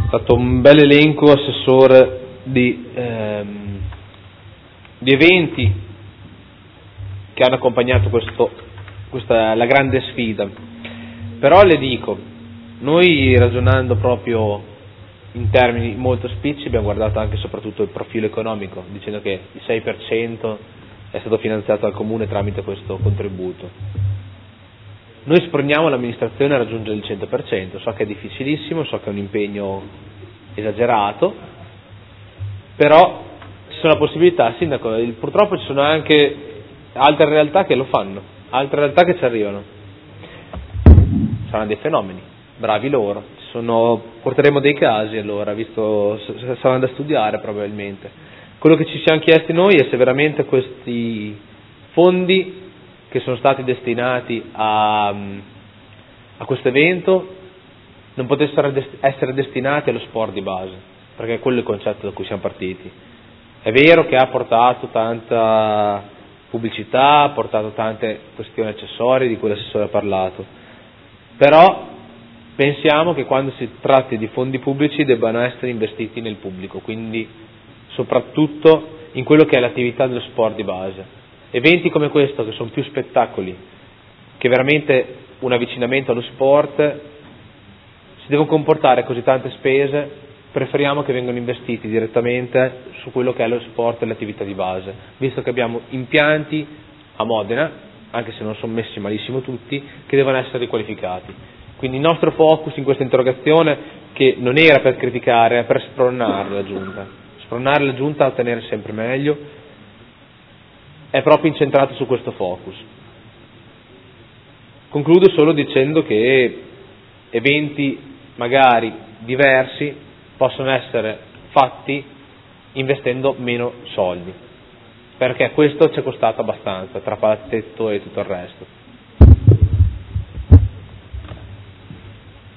stato un bel elenco, Assessore, di eventi che hanno accompagnato questa la grande sfida. Però le dico, noi ragionando proprio in termini molto spicci abbiamo guardato anche e soprattutto il profilo economico, dicendo che il 6% è stato finanziato dal Comune tramite questo contributo. Noi sproniamo l'amministrazione a raggiungere il 100%, so che è difficilissimo, so che è un impegno esagerato, però ci sono la possibilità, Sindaco, purtroppo ci sono anche altre realtà che lo fanno, altre realtà che ci arrivano. Saranno dei fenomeni, bravi loro, porteremo dei casi allora, visto saranno da studiare probabilmente. Quello che ci siamo chiesti noi è se veramente questi fondi che sono stati destinati a questo evento non potessero essere destinati allo sport di base, perché quello è il concetto da cui siamo partiti. È vero che ha portato tanta pubblicità, ha portato tante questioni accessorie di cui l'assessore ha parlato, però pensiamo che quando si tratti di fondi pubblici debbano essere investiti nel pubblico, quindi soprattutto in quello che è l'attività dello sport di base. Eventi come questo, che sono più spettacoli che veramente un avvicinamento allo sport, si devono comportare così tante spese, preferiamo che vengano investiti direttamente su quello che è lo sport e l'attività di base, visto che abbiamo impianti a Modena, anche se non sono messi malissimo tutti, che devono essere riqualificati. Quindi il nostro focus in questa interrogazione, che non era per criticare, era per spronare la Giunta a ottenere sempre meglio, è proprio incentrato su questo focus. Concludo solo dicendo che eventi magari diversi possono essere fatti investendo meno soldi, perché questo ci è costato abbastanza tra palazzetto e tutto il resto.